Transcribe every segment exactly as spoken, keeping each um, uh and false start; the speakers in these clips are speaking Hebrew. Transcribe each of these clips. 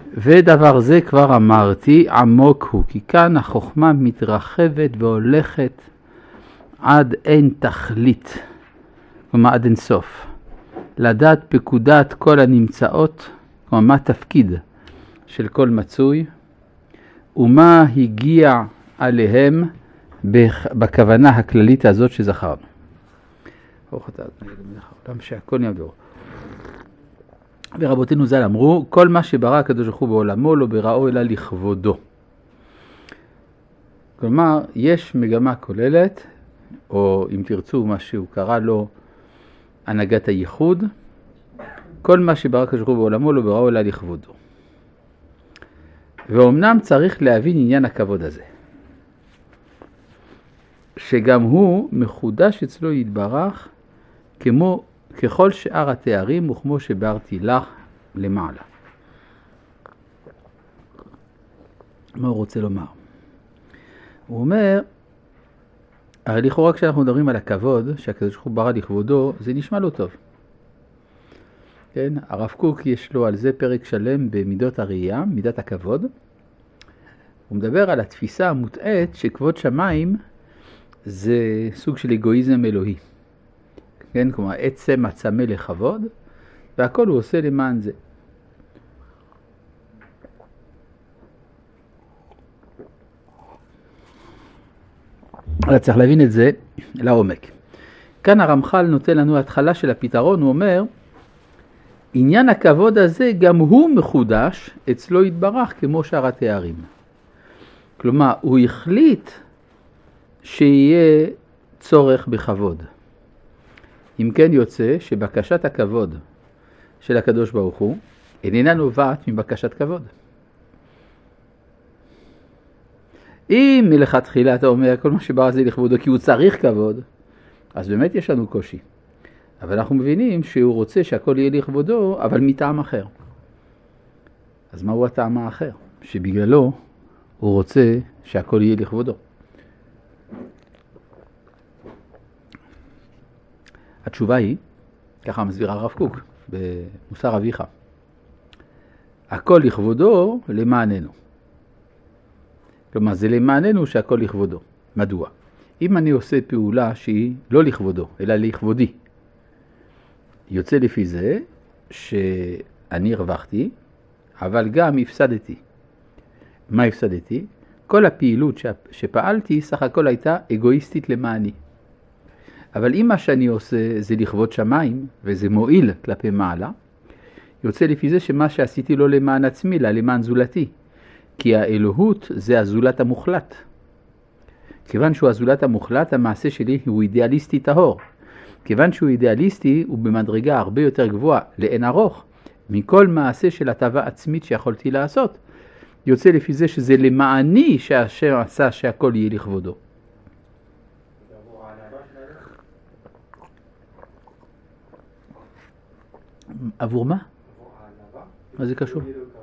ודבר זה כבר אמרתי, עמוק הוא, כי כאן החוכמה מתרחבת והולכת עד אין תכלית, כלומר עד אין סוף. לדעת פקודת כל הנמצאות, כלומר מה התפקיד של כל מצוי, ומה הגיע עליהם בכוונה הכללית הזאת שזכרנו. ברוך אתה אדוני אלוהינו העולם שהכל נהיה בדברו. ורבותינו ז"ל אמרו, כל מה שברא הקדוש ברוך הוא בעולמו לא בראו אלא לכבודו. כלומר, יש מגמה כוללת, או אם תרצו מה שהוא קרא לו הנהגת הייחוד, כל מה שברא הקדוש ברוך הוא בעולמו לא בראו אלא לכבודו. ואומנם צריך להבין עניין הכבוד הזה, שגם הוא מחודש אצלו יתברך כמו ככל שאר התארים וכמו שברתי לך למעלה. מה הוא רוצה לומר? הוא אומר, הרי לכאורה כשאנחנו מדברים על הכבוד שהקדוש ברוך הוא ברא לכבודו, זה נשמע לא טוב. כן? הרב קוק יש לו על זה פרק שלם במידות הראייה, מידת הכבוד. הוא מדבר על התפיסה המוטעית שכבוד שמיים זה סוג של אגואיזם אלוהי. כן? כלומר, עצם עצמה לכבוד, והכל הוא עושה למען זה. אבל צריך להבין את זה לעומק. כאן הרמח"ל נותן לנו התחלה של הפתרון, הוא אומר, עניין הכבוד הזה גם הוא מחודש אצלו יתברך כמו שאר התארים. כלומר, הוא החליט שיהיה צורך בכבוד. אם כן יוצא שבקשת הכבוד של הקדוש ברוך הוא איננה נובעת מבקשת כבוד. אם מלכתחילה אתה אומר כל מה שברא זה לכבודו כי הוא צריך כבוד, אז באמת יש לנו קושי. אבל אנחנו מבינים שהוא רוצה שהכל יהיה לכבודו, אבל מטעם אחר. אז מהו הטעם האחר? שבגללו הוא רוצה שהכל יהיה לכבודו. התשובה היא, ככה מסביר הרב קוק במוסר אביך, הכל לכבודו למעננו. כלומר, זה למעננו שהכל לכבודו. מדוע? אם אני עושה פעולה שהיא לא לכבודו, אלא לכבודי, יוצא לפי זה שאני הרווחתי, אבל גם הפסדתי. מה הפסדתי? כל הפעילות שפעלתי סך הכל הייתה אגואיסטית למעני. אבל אם מה שאני עושה זה לכבוד שמיים, וזה מועיל כלפי מעלה, יוצא לפי זה שמה שעשיתי לא למען עצמי, אלא למען זולתי. כי האלוהות זה הזולת המוחלט. כיוון שהוא הזולת המוחלט, המעשה שלי הוא אידיאליסטי טהור. כיוון שהוא אידיאליסטי, הוא במדרגה הרבה יותר גבוהה, לאין ארוך, מכל מעשה של הטבה עצמית שיכולתי לעשות. יוצא לפי זה שזה למעני שהשם עשה שהכל יהיה לכבודו. עבור מה? מה זה קשור?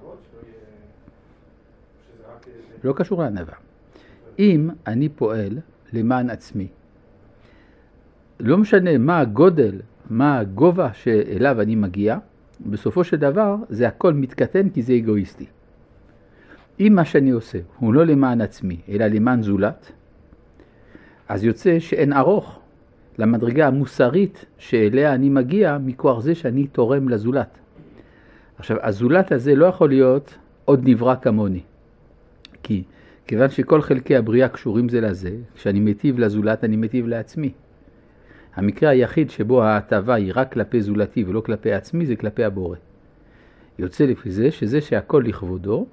לא קשור לענווה. אם אני פועל למען עצמי, לא משנה מה הגודל, מה הגובה שאליו אני מגיע, בסופו של דבר זה הכל מתקטן כי זה אגואיסטי. אם מה שאני עושה הוא לא למען עצמי, אלא למען זולת, אז יוצא שאין ארוך למדרגה המוסרית שאליה אני מגיע מכוח זה שאני תורם לזולת. עכשיו, הזולת הזה לא יכול להיות עוד נברא כמוני. כי כיוון שכל חלקי הבריאה קשורים זה לזה, כשאני מטיב לזולת אני מטיב לעצמי. המקרה היחיד שבו ההטבה היא רק כלפי זולתי ולא כלפי עצמי זה כלפי הבורא. יוצא לפי זה שזה שהכל לכבודו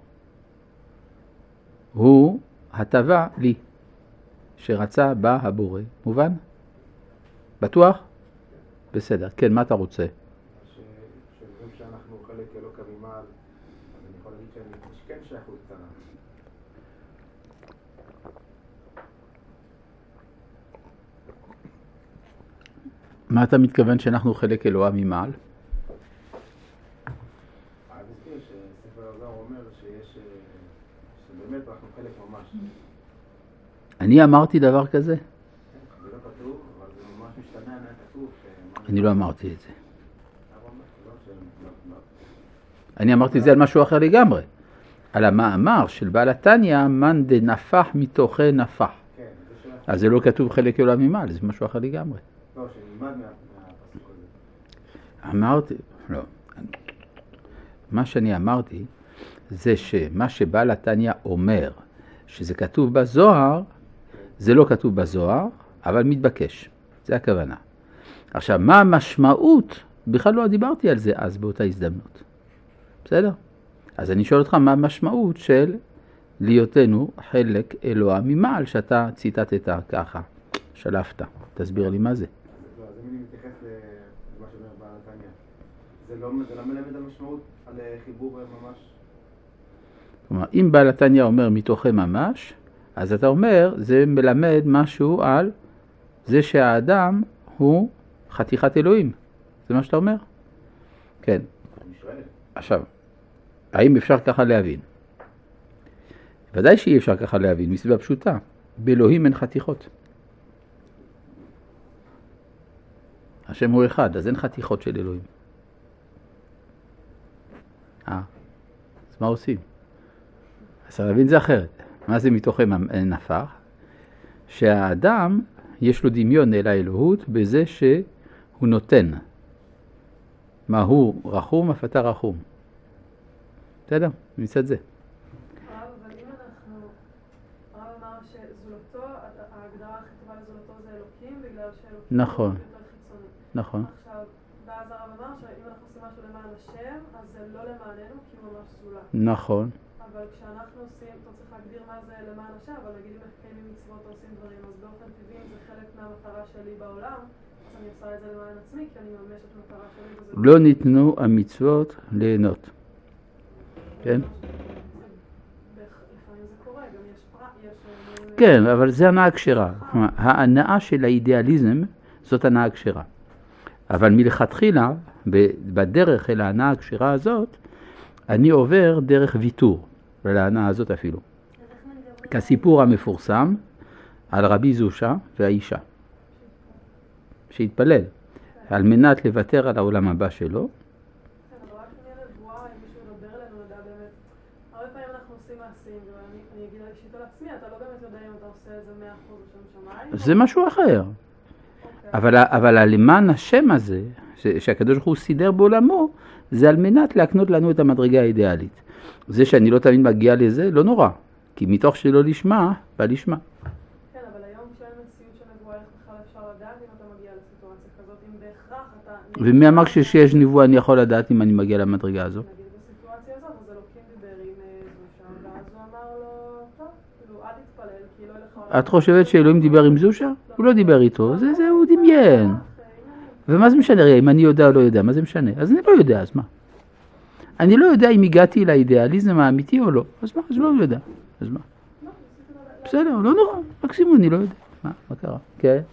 הוא הטבה לי, שרצה בה הבורא. מובן? בטוח? בסדר. כן, מה אתה רוצה? שאומרים שאנחנו חלק אלו כמימל, אז אני יכול להגיד שאני כן שייכות קטנה. מה אתה מתכוון שאנחנו חלק אלוהה ממעל? אני מזכיר שספר הזוהר אומר שיש, שבאמת אנחנו חלק ממש. אני אמרתי דבר כזה? זה לא כתוב, אבל זה ממש משתנה מהכתוב. אני לא אמרתי את זה. אני אמרתי את זה על משהו אחר לגמרי. על המאמר של בעל התניא, מן דנפח מתוכי נפח. כן, זה שאלה. אז זה לא כתוב חלק אלוה ממעל, זה משהו אחר לגמרי. לא, שנלמד מה- מהפסוק הזה. אמרתי, לא. מה שאני אמרתי זה שמה שבעל התניא אומר, שזה כתוב בזוהר, זה לא כתוב בזוהר, אבל מתבקש. זה הכוונה. עכשיו, מה המשמעות? בכלל לא דיברתי על זה אז באותה הזדמנות. בסדר? אז אני שואל אותך מה המשמעות של להיותנו חלק אלוה ממעל, שאתה ציטטת ככה, שלפת. תסביר לי מה זה. לא, אז אם אני מתייחס למה שאומר בעל התניא, זה לא זה לא מלמד על משמעות, על חיבור ממש? כלומר, אם בעל התניא אומר מתוכם ממש, אז אתה אומר, זה מלמד משהו על זה שהאדם הוא חתיכת אלוהים. זה מה שאתה אומר? כן. אני שואל. עכשיו, האם אפשר ככה להבין? ודאי שאי אפשר ככה להבין, מסיבה פשוטה. באלוהים אין חתיכות. השם הוא אחד, אז אין חתיכות של אלוהים. אה, אז מה עושים? אז להבין זה אחרת. מה זה מתוכם נפח? שהאדם יש לו דמיון אל האלוהות בזה שהוא נותן. מה הוא רחום, אף אתה רחום. בסדר? מצד זה. הרב, אבל אם אנחנו, הרב אמר שזולתו, ההגדרה הכי טובה לזולתו זה אלוקים, בגלל שאלוקים נכון. הוא יותר חיצוני. נכון. עכשיו, ואז הרב אמר שאם אנחנו עושים משהו למען השם, אז זה לא למעננו, כי הוא ממש זולת. נכון. אבל כשאנחנו עושים, אתה צריך להגדיר מה זה למען השם, אבל נגיד אם מקיימים מצוות או עושים דברים, אז באופן טבעי אם זה חלק מהמטרה שלי בעולם, אז אני עושה את זה למען עצמי, כי אני ממש את המטרה שלי. וזה לא ניתנו המצוות ליהנות. כן? לפעמים זה קורה, גם יש פרט, יש... כן, אבל זה הנאה כשרה. כלומר, ההנאה של האידיאליזם זאת הנאה כשרה. אבל מלכתחילה, בדרך אל ההנאה הכשרה הזאת, אני עובר דרך ויתור, להנאה הזאת אפילו. כסיפור המפורסם על רבי זושה והאישה, שהתפלל על מנת לוותר על העולם הבא שלו. הרבה פעמים אנחנו עושים מעשים, ואני אגיד אישית על עצמי, אתה לא באמת יודע אם אתה עושה את זה מאה אחוז לשם שמיים. זה משהו אחר. אבל, אבל הלמען השם הזה, שהקדוש ברוך הוא סידר בעולמו, זה על מנת להקנות לנו את המדרגה האידיאלית. זה שאני לא תמיד מגיע לזה, לא נורא. כי מתוך שלא לשמה, בא לשמה. כן, אבל היום כשאין מציאות של נבואה, איך בכלל אפשר לדעת אם אתה מגיע לסיטואציה כזאת, אם בהכרח אתה... ומי אמר שכשיש נבואה אני יכול לדעת אם אני מגיע למדרגה הזו? נגיד בסיטואציה הזאת, אז אלוקים דיבר עם זושה, ואז הוא אמר לו, טוב, כאילו, אל תתפלל, כי לא ילך... את חושבת שאלוהים דיבר עם זושה? הוא לא דיבר איתו, זה, זה הוא דמיין. ומה זה משנה? אם אני יודע או לא יודע, מה זה משנה? אז אני לא יודע, אז מה? אני לא יודע אם הגעתי לאידיאליזם האמיתי או לא. אז מה? אז לא יודע. אז מה? בסדר, לא נורא. מקסימום אני לא יודע. מה? מה קרה? כן? איך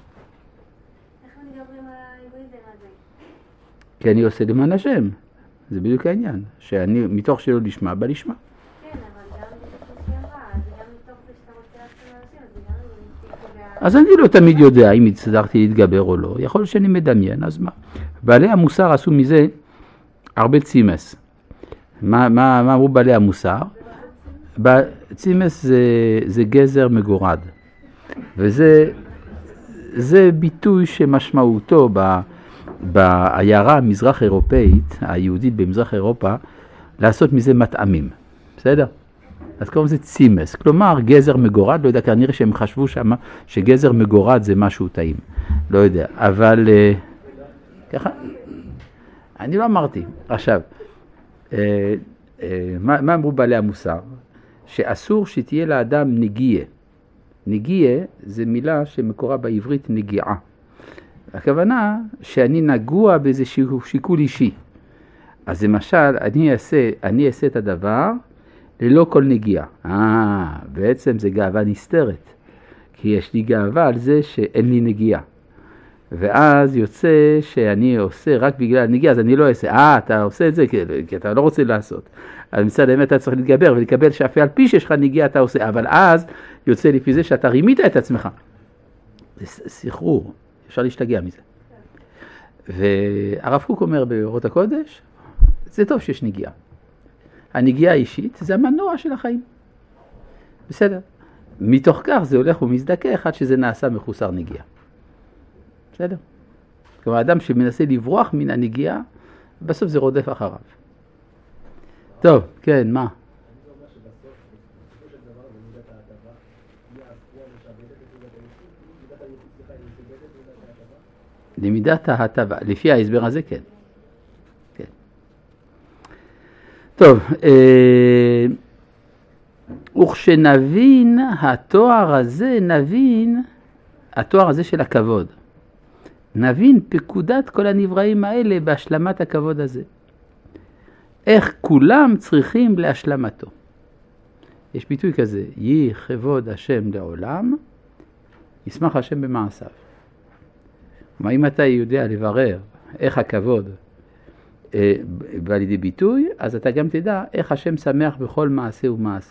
מדברים על האגואיזם הזה? כי אני עושה למען השם. זה בדיוק העניין. שאני, מתוך שלא לשמה, בא לשמה. כן, אבל גם מתוך זה שאמרה, אז גם מתוך זה שאתה רוצה לעשות לאנשים, אז זה גם לא מספיק. אז אני לא תמיד יודע אם הצלחתי להתגבר או לא. יכול להיות שאני מדמיין, אז מה? בעלי המוסר עשו מזה הרבה צימס. מה, מה, מה אמרו בעלי המוסר? צימס זה, זה גזר מגורד. וזה זה ביטוי שמשמעותו ב, בעיירה המזרח אירופאית, היהודית במזרח אירופה, לעשות מזה מטעמים. בסדר? אז קוראים לזה צימס, כלומר גזר מגורד, לא יודע, כנראה שהם חשבו שמה, שגזר מגורד זה משהו טעים, לא יודע, אבל uh, ככה, אני לא אמרתי. עכשיו, uh, uh, מה, מה אמרו בעלי המוסר? שאסור שתהיה לאדם נגיעה. נגיעה זה מילה שמקורה בעברית נגיעה. הכוונה שאני נגוע באיזשהו שיקול אישי. אז למשל, אני אעשה, אני אעשה את הדבר, ללא כל נגיעה. אה, בעצם זה גאווה נסתרת. כי יש לי גאווה על זה שאין לי נגיעה. ואז יוצא שאני עושה רק בגלל נגיעה, אז אני לא אעשה. אה, אתה עושה את זה כי, כי אתה לא רוצה לעשות. אז מצד האמת אתה צריך להתגבר ולקבל שאף על פי שיש לך נגיעה אתה עושה. אבל אז יוצא לפי זה שאתה רימית את עצמך. זה סחרור. אפשר להשתגע מזה. והרב קוק אומר באורות הקודש, זה טוב שיש נגיעה. הנגיעה האישית זה המנוע של החיים. בסדר. מתוך כך זה הולך ומזדכך עד שזה נעשה מחוסר נגיעה. בסדר? כלומר, האדם שמנסה לברוח מן הנגיעה, בסוף זה רודף אחריו. טוב, כן, מה? למידת ההטבה, לפי ההסבר הזה כן. כן. טוב, אה, וכשנבין התואר הזה, נבין, התואר הזה של הכבוד, נבין פקודת כל הנבראים האלה בהשלמת הכבוד הזה. איך כולם צריכים להשלמתו. יש ביטוי כזה, יהי כבוד השם לעולם, ישמח השם במעשיו. מה אם אתה יודע לברר איך הכבוד אה, בא לידי ביטוי, אז אתה גם תדע איך השם שמח בכל מעשה ומעשה.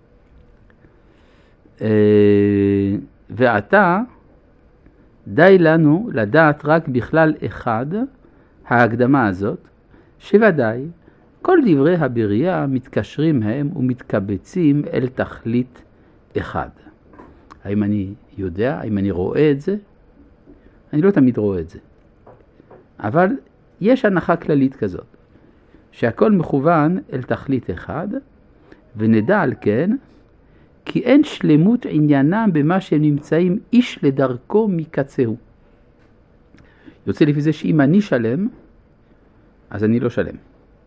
אה, ועתה די לנו לדעת רק בכלל אחד, ההקדמה הזאת, שוודאי כל דברי הבריאה מתקשרים הם ומתקבצים אל תכלית אחד. האם אני יודע, האם אני רואה את זה? אני לא תמיד רואה את זה. אבל יש הנחה כללית כזאת, שהכל מכוון אל תכלית אחד, ונדע על כן, כי אין שלמות עניינם במה שהם נמצאים איש לדרכו מקצהו. יוצא לפי זה שאם אני שלם, אז אני לא שלם.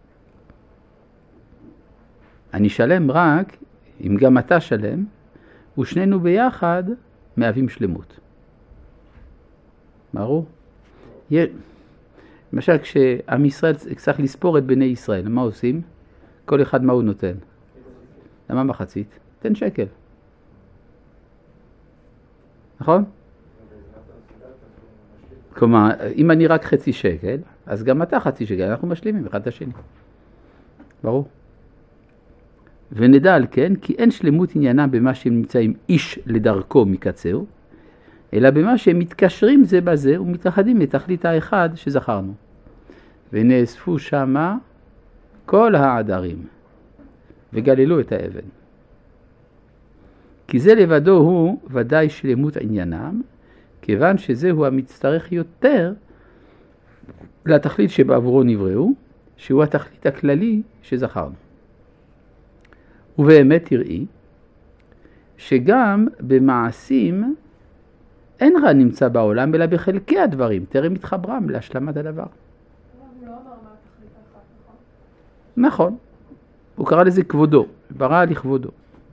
אני שלם רק אם גם אתה שלם, ושנינו ביחד מהווים שלמות. ברור? למשל, כשעם ישראל צריך לספור את בני ישראל, מה עושים? כל אחד מה הוא נותן? למה מחצית? תן שקל. נכון? כלומר, אם אני רק חצי שקל, אז גם אתה חצי שקל, אנחנו משלימים אחד את השני. ברור? ונדע על כן, כי אין שלמות עניינם במה שהם נמצאים איש לדרכו מקצהו, אלא במה שהם מתקשרים זה בזה ומתאחדים לתכלית האחד שזכרנו. ונאספו שמה כל העדרים וגללו את האבן. כי זה לבדו הוא ודאי שלמות עניינם, כיוון שזהו המצטרך יותר לתכלית שבעבורו נבראו, שהוא התכלית הכללי שזכרנו. ובאמת תראי שגם במעשים אין רע נמצא בעולם, אלא בחלקי הדברים, טרם התחברם להשלמת הדבר. הוא לא אמר מה התכלית אחת, נכון? נכון. הוא קרא לזה כבודו, ברא לכבודו.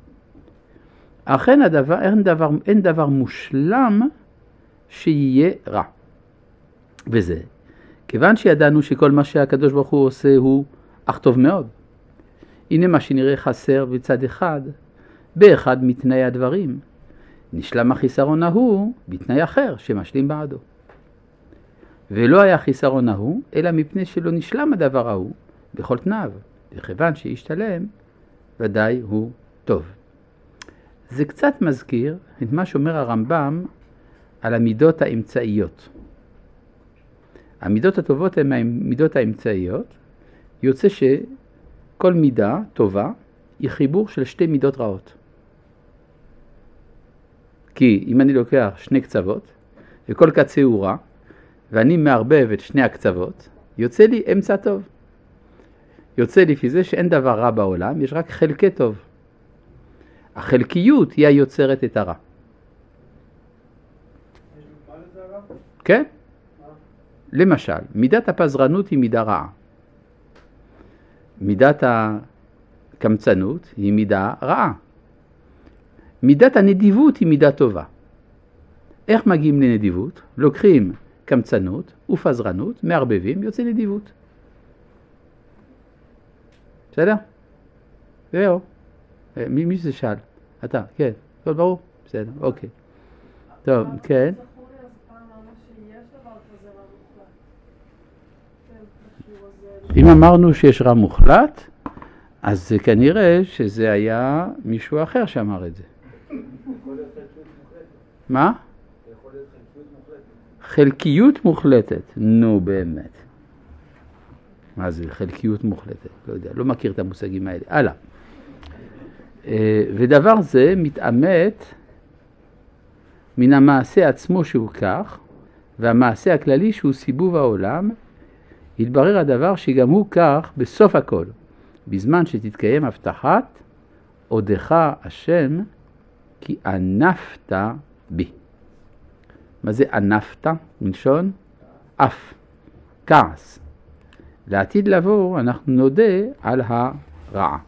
אכן הדבר, אין דבר, אין דבר מושלם שיהיה רע. וזה, כיוון שידענו שכל מה שהקדוש ברוך הוא עושה הוא אך טוב מאוד. הנה מה שנראה חסר בצד אחד, באחד מתנאי הדברים. נשלם החיסרון ההוא בתנאי אחר שמשלים בעדו. ולא היה חיסרון ההוא, אלא מפני שלא נשלם הדבר ההוא בכל תנאיו, וכיוון שישתלם, ודאי הוא טוב. זה קצת מזכיר את מה שאומר הרמב"ם על המידות האמצעיות. המידות הטובות הן המידות האמצעיות, יוצא שכל מידה טובה היא חיבור של שתי מידות רעות. כי אם אני לוקח שני קצוות, וכל קצה הוא רע, ואני מערבב את שני הקצוות, יוצא לי אמצע טוב. יוצא לפי זה שאין דבר רע בעולם, יש רק חלקי טוב. החלקיות היא היוצרת את הרע. כן? למשל, מידת הפזרנות היא מידה רעה. מידת הקמצנות היא מידה רעה. מידת הנדיבות היא מידה טובה. איך מגיעים לנדיבות? לוקחים קמצנות ופזרנות, מערבבים, יוצא נדיבות. בסדר? זהו. מי, מי זה שאל? אתה, כן. כל ברור? בסדר, אוקיי. טוב, כן. אם אמרנו שיש רע מוחלט, אז כנראה שזה היה מישהו אחר שאמר את זה. מה? חלקיות מוחלטת. נו באמת. מה זה? חלקיות מוחלטת. לא יודע, לא מכיר את המושגים האלה. הלאה. ודבר זה מתאמת מן המעשה עצמו שהוא כך, והמעשה הכללי שהוא סיבוב העולם, יתברר הדבר שגם הוא כך בסוף הכל, בזמן שתתקיים הבטחת עודך השם כי ענפת בי. מה זה ענפת? מלשון אף, כעס. לעתיד לבוא אנחנו נודה על הרעה.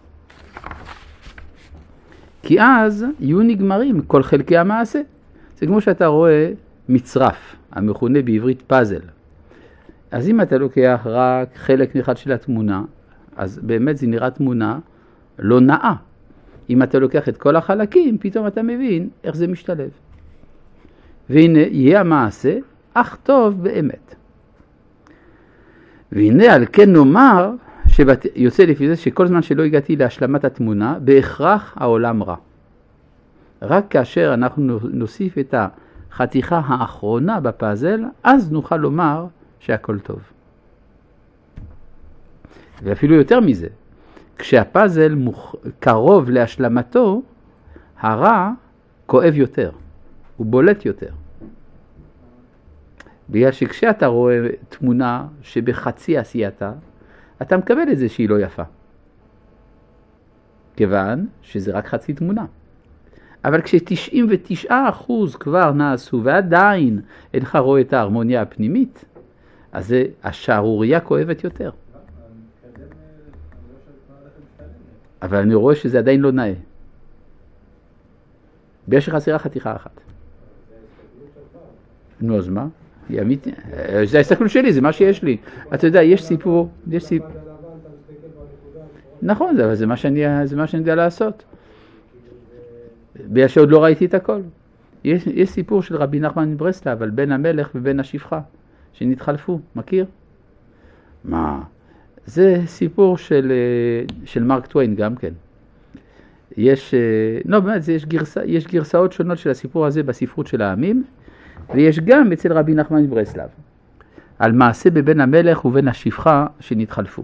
כי אז יהיו נגמרים כל חלקי המעשה. זה כמו שאתה רואה מצרף, המכונה בעברית פאזל. אז אם אתה לוקח רק חלק אחד של התמונה, אז באמת זה נראה תמונה לא נאה. אם אתה לוקח את כל החלקים, פתאום אתה מבין איך זה משתלב. והנה יהיה המעשה, אך טוב באמת. והנה על כן נאמר, שבת... יוצא לפי זה שכל זמן שלא הגעתי להשלמת התמונה, בהכרח העולם רע. רק כאשר אנחנו נוסיף את החתיכה האחרונה בפאזל, אז נוכל לומר שהכל טוב. ואפילו יותר מזה, כשהפאזל מוכ... קרוב להשלמתו, הרע כואב יותר, הוא בולט יותר. בגלל שכשאתה רואה תמונה שבחצי עשייתה, אתה מקבל את זה שהיא לא יפה. כיוון שזה רק חצי תמונה. אבל כש-תשעים ותשעה אחוז כבר נעשו ועדיין אינך רואה את ההרמוניה הפנימית, אז זה השערוריה כואבת יותר. אבל אני רואה שזה עדיין לא נאה. בגלל שחסרה חתיכה אחת. נו, אז מה? זה ההסתכלות שלי, זה מה שיש לי. אתה יודע, יש סיפור, יש סיפור. נכון, זה מה שאני יודע לעשות. בגלל שעוד לא ראיתי את הכל. יש, יש סיפור של רבי נחמן מברסלב על בן המלך ובן השפחה שנתחלפו, מכיר? מה? זה סיפור של, של מרק טוויין גם כן. יש, לא באמת, זה יש, גרסה, יש גרסאות שונות של הסיפור הזה בספרות של העמים, ויש גם אצל רבי נחמן מברסלב, על מעשה בבן המלך ובן השפחה שנתחלפו.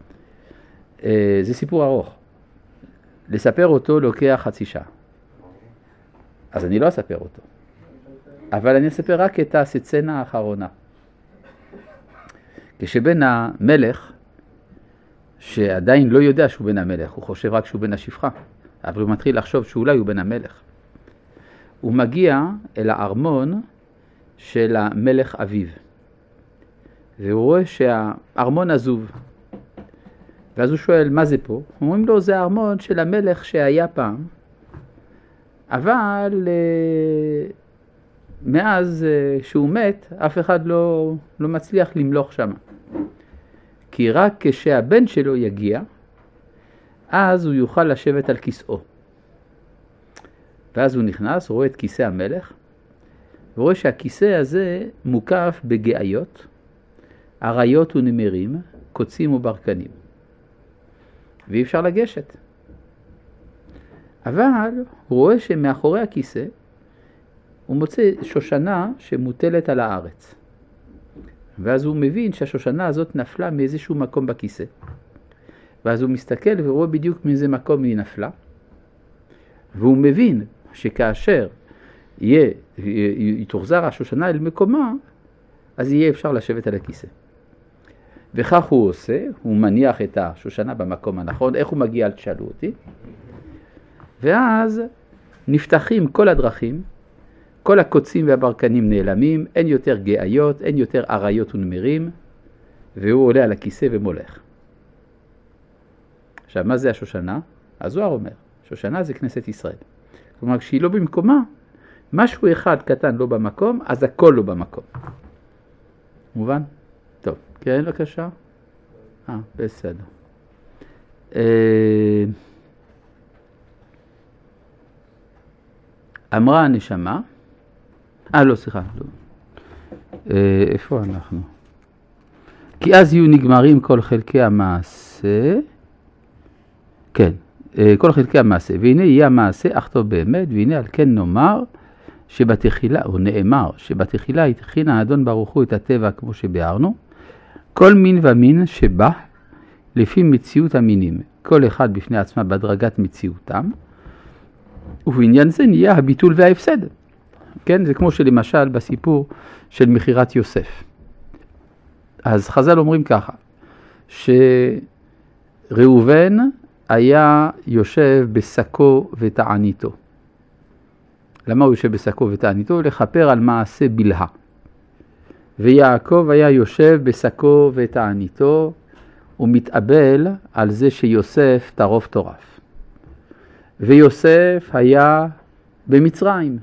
זה סיפור ארוך. לספר אותו לוקח חצי שעה. אז אני לא אספר אותו. אבל אני אספר רק את הסצנה האחרונה. כשבן המלך, שעדיין לא יודע שהוא בן המלך, הוא חושב רק שהוא בן השפחה, אבל הוא מתחיל לחשוב שאולי הוא בן המלך. הוא מגיע אל הארמון של המלך אביו, והוא רואה שהארמון עזוב. ואז הוא שואל, מה זה פה? אומרים לו, זה הארמון של המלך שהיה פעם, אבל מאז שהוא מת, אף אחד לא, לא מצליח למלוך שם. כי רק כשהבן שלו יגיע, אז הוא יוכל לשבת על כיסאו. ואז הוא נכנס, רואה את כיסא המלך, ורואה שהכיסא הזה מוקף בגאיות, אריות ונמרים, קוצים וברקנים. ואי אפשר לגשת. אבל הוא רואה שמאחורי הכיסא הוא מוצא שושנה שמוטלת על הארץ. ואז הוא מבין שהשושנה הזאת נפלה מאיזשהו מקום בכיסא. ואז הוא מסתכל ורואה בדיוק מאיזה מקום היא נפלה. והוא מבין שכאשר יהיה, יתוחזר השושנה אל מקומה, אז יהיה אפשר לשבת על הכיסא. וכך הוא עושה, הוא מניח את השושנה במקום הנכון. איך הוא מגיע? אל תשאלו אותי. ואז נפתחים כל הדרכים, כל הקוצים והברקנים נעלמים, אין יותר גאיות, אין יותר אריות ונמרים, והוא עולה על הכיסא ומולך. עכשיו, מה זה השושנה? הזוהר אומר, שושנה זה כנסת ישראל. כלומר, כשהיא לא במקומה, משהו אחד קטן לא במקום, אז הכל לא במקום. מובן? טוב, כן, בבקשה. אה, בסדר. אה... אמרה הנשמה, אה לא, סליחה, לא. אה, איפה אנחנו? כי אז יהיו נגמרים כל חלקי המעשה, כן, אה, כל חלקי המעשה, והנה יהיה המעשה אך טוב באמת, והנה על כן נאמר שבתחילה, או נאמר, שבתחילה התחיל האדון ברוך הוא את הטבע כמו שביארנו, כל מין ומין שבא לפי מציאות המינים, כל אחד בפני עצמה בדרגת מציאותם, ובעניין זה נהיה הביטול וההפסד. כן, זה כמו שלמשל בסיפור של מחירת יוסף. אז חז"ל אומרים ככה, שראובן היה יושב בשקו ותעניתו. למה הוא יושב בשקו ותעניתו? לכפר על מעשה בלהה. ויעקב היה יושב בשקו ותעניתו, ומתאבל על זה שיוסף טרוף טורף. ויוסף היה במצרים.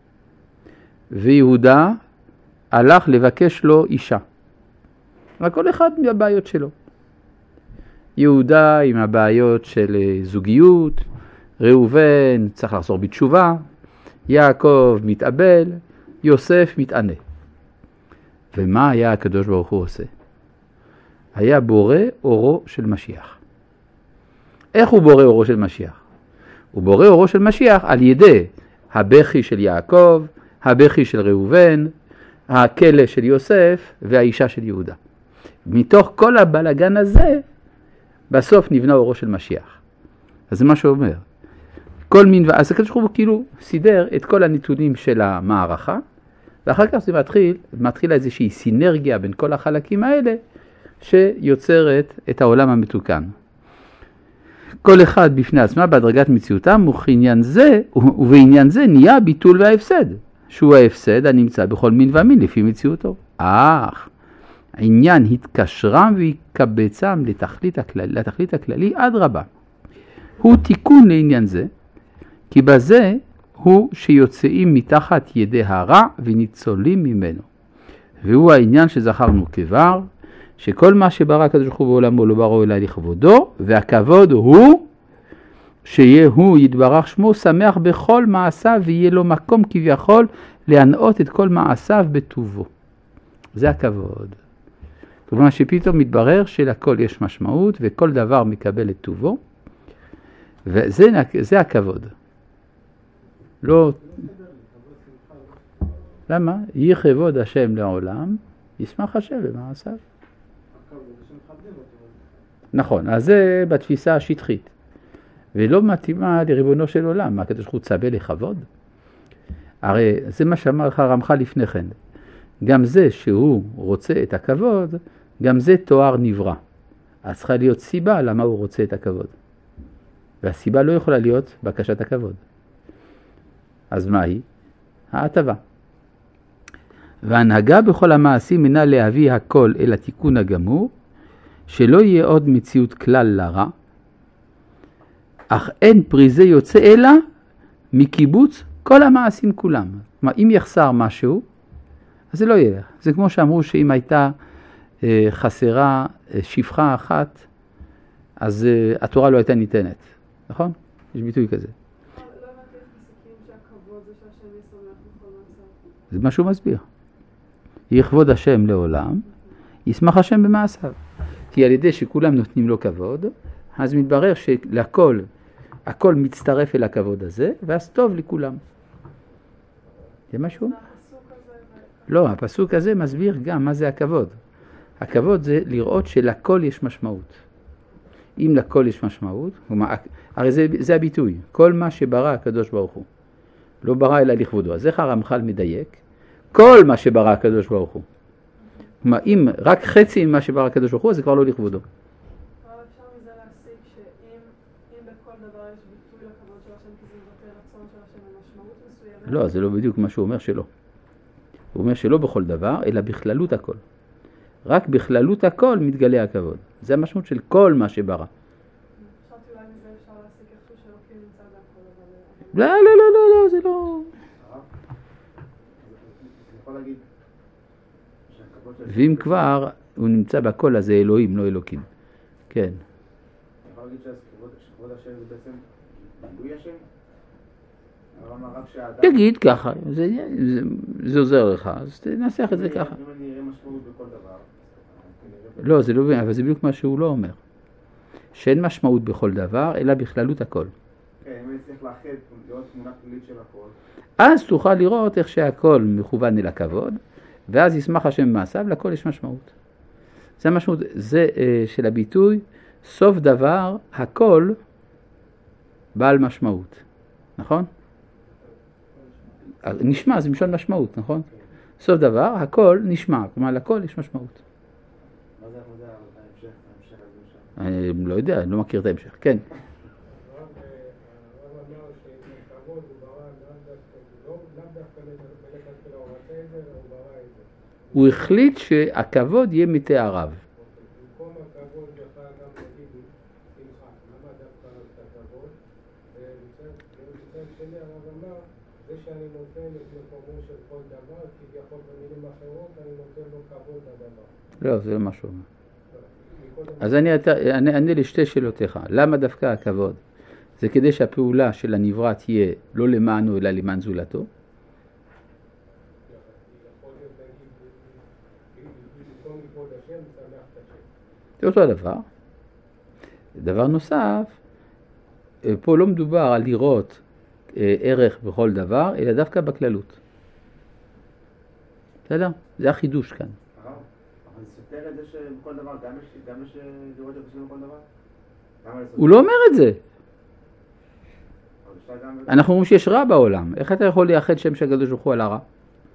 ויהודה הלך לבקש לו אישה. כל אחד מהבעיות שלו. יהודה עם הבעיות של זוגיות, ראובן צריך לחזור בתשובה, יעקב מתאבל, יוסף מתענה. ומה היה הקדוש ברוך הוא עושה? היה בורא אורו של משיח. איך הוא בורא אורו של משיח? הוא בורא אורו של משיח על ידי הבכי של יעקב, הבכי של ראובן, הכלא של יוסף והאישה של יהודה. מתוך כל הבלגן הזה, בסוף נבנה אורו של משיח. אז זה מה שהוא אומר. כל מין, אז הקדוש ברוך הוא כאילו סידר את כל הנתונים של המערכה, ואחר כך זה מתחיל, מתחילה איזושהי סינרגיה בין כל החלקים האלה, שיוצרת את העולם המתוקן. כל אחד בפני עצמה בדרגת מציאותם, ובעניין זה, ובעניין זה נהיה הביטול וההפסד, שהוא ההפסד הנמצא בכל מין ומין לפי מציאותו. אך, העניין התקשרם ויקבצם לתכלית הכללי, לתכלית הכללי עד רבה. הוא תיקון לעניין זה, כי בזה הוא שיוצאים מתחת ידי הרע וניצולים ממנו. והוא העניין שזכרנו כבר, שכל מה שברא הקדוש ברוך הוא בעולמו לא ברא אלא לכבודו, והכבוד הוא שיהיה הוא יתברך שמו שמח בכל מעשיו, ויהיה לו מקום כביכול להנאות את כל מעשיו בטובו. זה הכבוד. כלומר שפתאום מתברר שלכל יש משמעות וכל דבר מקבל את טובו, וזה זה הכבוד. לא... למה? יכבוד השם לעולם, ישמח השם במעשיו. נכון, אז זה בתפיסה השטחית. ולא מתאימה לריבונו של עולם. מה הקדוש ברוך הוא צווה לכבוד? הרי זה מה שאמר לך רמח"ל לפני כן. גם זה שהוא רוצה את הכבוד, גם זה תואר נברא. אז צריכה להיות סיבה למה הוא רוצה את הכבוד. והסיבה לא יכולה להיות בקשת הכבוד. אז מה היא? ההטבה. וההנהגה בכל המעשים אינה להביא הכל אל התיקון הגמור, שלא יהיה עוד מציאות כלל לרע, אך אין פרי זה יוצא אלא מקיבוץ כל המעשים כולם. כלומר, אם יחסר משהו, אז זה לא יהיה. זה כמו שאמרו שאם הייתה אה, חסרה אה, שפחה אחת, אז אה, התורה לא הייתה ניתנת. נכון? יש ביטוי כזה. לא הבנתי איך מסכים שהכבוד זה שהשם ישמח בכל מעשיו. זה מה שהוא מסביר. יכבוד השם לעולם, ישמח השם במעשיו. כי על ידי שכולם נותנים לו כבוד, אז מתברר שלכל, הכל מצטרף אל הכבוד הזה, ואז טוב לכולם. זה משהו? לא, הפסוק הזה מסביר גם מה זה הכבוד. הכבוד זה לראות שלכל יש משמעות. אם לכל יש משמעות, הרי זה, זה הביטוי, כל מה שברא הקדוש ברוך הוא, לא ברא אלא לכבודו. אז איך הרמח"ל מדייק? כל מה שברא הקדוש ברוך הוא. כלומר, אם רק חצי ממה שברא הקדוש ברוך הוא, זה כבר לא לכבודו. אבל אפשר מזה להסיק שאם בכל דבר יש ביטוי לכבוד של השם, כי זה מבטא רצון של השם במשמעות מסוימת? לא, זה לא בדיוק מה שהוא אומר שלא. הוא אומר שלא בכל דבר, אלא בכללות הכל. רק בכללות הכל מתגלה הכבוד. זה המשמעות של כל מה שברא. חשבתי אולי מזה אפשר להסיק איכשהו שאלוקים נמצא בהכל, אבל... לא, לא, לא, לא, לא, זה לא... ואם כבר הוא נמצא בכל, אז זה אלוהים, לא אלוקים. כן. אני יכול להגיד שכבוד השם זה בעצם ביטוי השם? תגיד ככה, זה, זה, זה עוזר לך, אז תנסח את זה ככה. אם אני אראה משמעות בכל דבר... לא, זה לא, אבל זה בדיוק מה שהוא לא אומר. שאין משמעות בכל דבר, אלא בכללות הכל. כן, אם אני צריך לאחד, לראות תמונה כללית של הכל. אז תוכל לראות איך שהכל מכוון אל הכבוד, ואז ישמח השם במעשיו, לכל יש משמעות. זה המשמעות, זה uh, של הביטוי, סוף דבר, הכל בעל משמעות, נכון? נשמע זה משון משמעות, נכון? סוף דבר, הכל נשמע, כלומר לכל יש משמעות. מה זה ההמשך? ההמשך הזה שם? אני לא יודע, אני לא מכיר את ההמשך, כן. הוא החליט שהכבוד יהיה מתאריו. במקום הכבוד יכל גם להגיד שמחה, למה דווקא את הכבוד? ומצד שני הרב אמר, זה שאני נותן את מקומו של כל דבר, כביכול במילים אחרות אני נותן לו כבוד לדבר. לא, זה לא משהו. אז אני אענה לשתי שאלותיך. למה דווקא הכבוד? זה כדי שהפעולה של הנברא תהיה לא למענו אלא למען זולתו. זה אותו הדבר. דבר נוסף, פה לא מדובר על לראות ערך בכל דבר, אלא דווקא בכללות. בסדר? זה החידוש כאן. אבל זה סותר את זה שבכל דבר, גם יש לראות את זה בכל דבר? הוא לא אומר את זה. אנחנו אומרים שיש רע בעולם. איך אתה יכול לייחד שם שהקדוש ברוך הוא על הרע?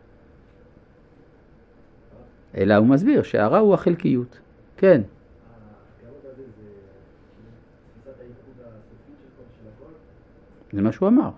אלא הוא מסביר שהרע הוא החלקיות. כן. זה מה שהוא אמר.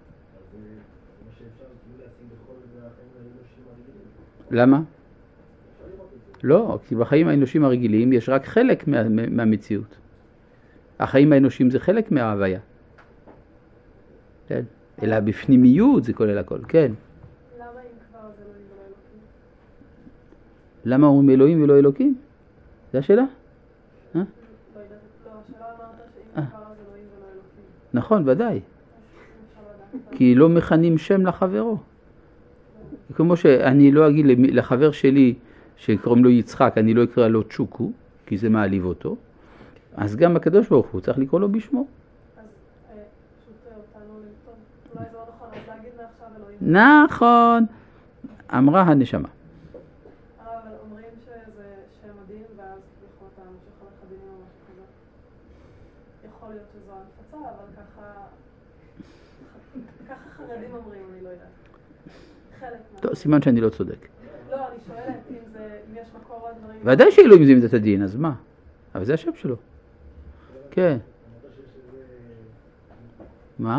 למה? לא, כי בחיים האנושיים הרגילים יש רק חלק מה, מהמציאות. החיים האנושיים זה חלק מההוויה. כן. אלא בפנימיות זה כולל הכל, כן. למה אם כבר זה אלוהים ולא אלוקים? למה אומרים אלוהים ולא אלוקים? זה השאלה? אה? לא יודעת, לא, השאלה אמרת שאם כבר זה אלוהים ולא אלוקים. נכון, ודאי. אז אפשר לדעת. כי לא מכנים שם לחברו. כמו שאני לא אגיד לחבר שלי שקוראים לו יצחק, אני לא אקרא לו צ'וקו, כי זה מעליב אותו. אז גם הקדוש ברוך הוא צריך לקרוא לו בשמו. אז פשוט אותנו לטוב. אולי זה לא נכון, אז להגיד מעכשיו אלוהים. נכון, אמרה הנשמה. אבל אומרים שזה שם מדהים, ואז כביכול אתה ממשיך הולך הדינים או משהו כזה. יכול להיות שזו הנפצה, אבל ככה... ככה חרדים אומרים, אני לא יודעת. חלק מה... טוב, סימן שאני לא צודק. לא, אני שואלת אם זה... אם יש מקור עוד דברים... ודאי שאלוהים זה מידת הדין, אז מה? אבל זה השם שלו. כן. מה?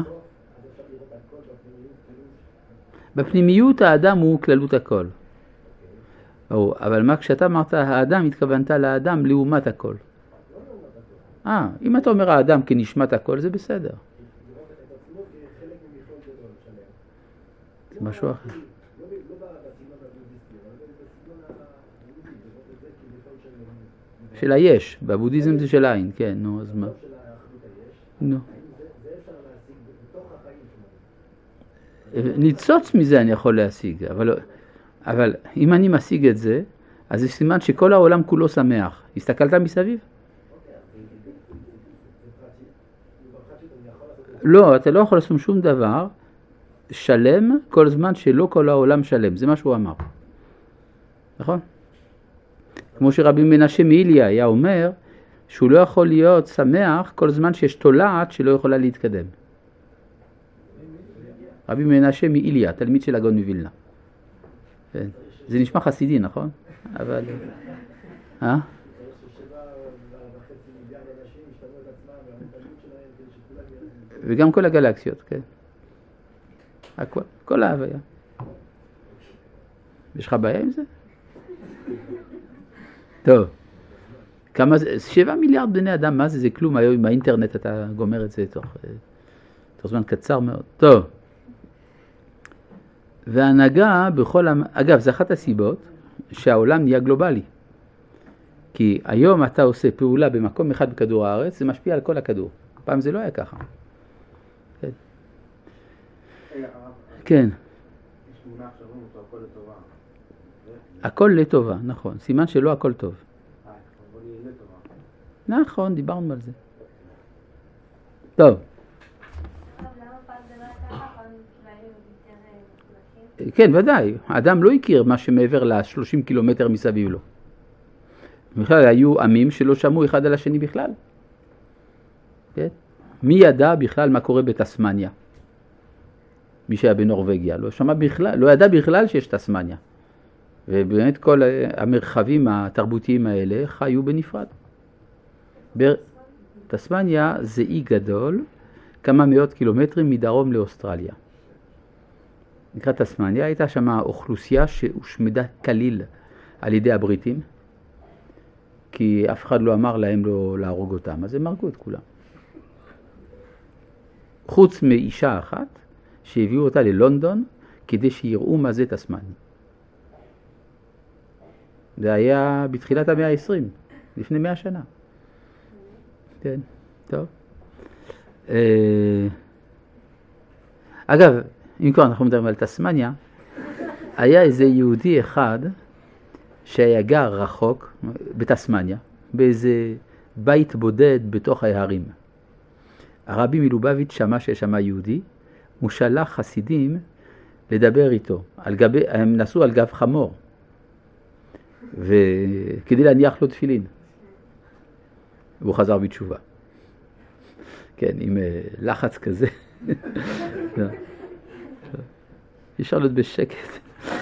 בפנימיות האדם הוא כללות הכל. אבל מה כשאתה אמרת האדם, התכוונת לאדם לעומת הכל. אה, אם אתה אומר האדם כנשמת הכל, זה בסדר. זה משהו אחר. של היש, בבודהיזם זה של העין, כן, נו, אז מה? נו. ניצוץ מזה אני יכול להשיג, אבל, אבל אם אני משיג את זה, אז זה סימן שכל העולם כולו שמח. הסתכלת מסביב? לא, אתה לא יכול לעשות שום דבר שלם כל זמן שלא כל העולם שלם. זה מה שהוא אמר. נכון? כמו שרבי מנשה מאיליה היה אומר, שהוא לא יכול להיות שמח כל זמן שיש תולעת שלא יכולה להתקדם. רבי מנשה מאיליה, תלמיד של הגאון מווילנה. כן. זה נשמע חסידי, נכון? אבל... אה? וגם כל הגלקסיות, כן. הכל, כל ההוויה. יש לך בעיה עם זה? טוב. כמה זה? שבעה מיליארד בני אדם, מה זה? זה כלום. היום עם האינטרנט אתה גומר את זה תוך, תוך זמן קצר מאוד. טוב. והנהגה בכל... אגב, זה אחת הסיבות שהעולם נהיה גלובלי. כי היום אתה עושה פעולה במקום אחד בכדור הארץ, זה משפיע על כל הכדור. פעם זה לא היה ככה. כן. כן. יש תמונה עכשיו, אותו הכל לטובה. הכל לטובה, נכון. סימן שלא הכל טוב. אה, אבל היא לטובה. נכון, דיברנו על זה. טוב. כן, ודאי. האדם לא הכיר מה שמעבר ל-שלושים קילומטר מסביב לו. בכלל, היו עמים שלא שמעו אחד על השני בכלל. כן? מי ידע בכלל מה קורה בתסמניה? מי שהיה בנורווגיה, לא שמע בכלל, לא ידע בכלל שיש תסמניה. ובאמת כל המרחבים התרבותיים האלה חיו בנפרד. תסמניה זה אי גדול, כמה מאות קילומטרים מדרום לאוסטרליה. נקרא תסמניה, הייתה שם אוכלוסייה שהושמדה כליל על ידי הבריטים, כי אף אחד לא אמר להם לא להרוג אותם, אז הם הרגו את כולם. חוץ מאישה אחת, שהביאו אותה ללונדון, כדי שיראו מה זה תסמניה. זה היה בתחילת המאה ה-עשרים, לפני מאה שנה. כן, טוב. אגב, אם כבר אנחנו מדברים על תסמניה, היה איזה יהודי אחד שהיה גר רחוק בתסמניה, באיזה בית בודד בתוך ההרים. הרבי מלובביץ' שמע שיש שם יהודי, הוא שלח חסידים לדבר איתו. על גבי, הם נסעו על גב חמור, וכדי להניח לו תפילין. והוא חזר בתשובה. כן, עם לחץ כזה. אפשר להיות בשקט.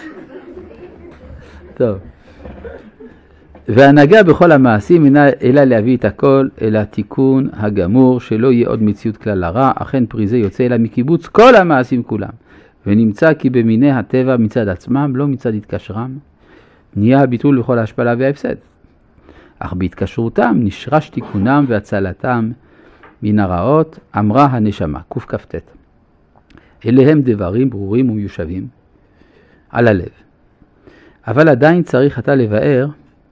טוב. והנהגה בכל המעשים אינה אלא להביא את הכל אל התיקון הגמור, שלא יהיה עוד מציאות כלל הרע, אכן פרי זה יוצא אלא מקיבוץ כל המעשים כולם. ונמצא כי במיני הטבע מצד עצמם, לא מצד התקשרם, נהיה הביטול לכל ההשפלה וההפסד. אך בהתקשרותם נשרש תיקונם והצלתם מן הרעות, אמרה הנשמה, קוף כפתת. אליהם דברים ברורים ומיושבים על הלב. אבל עדיין צריך אתה לבאר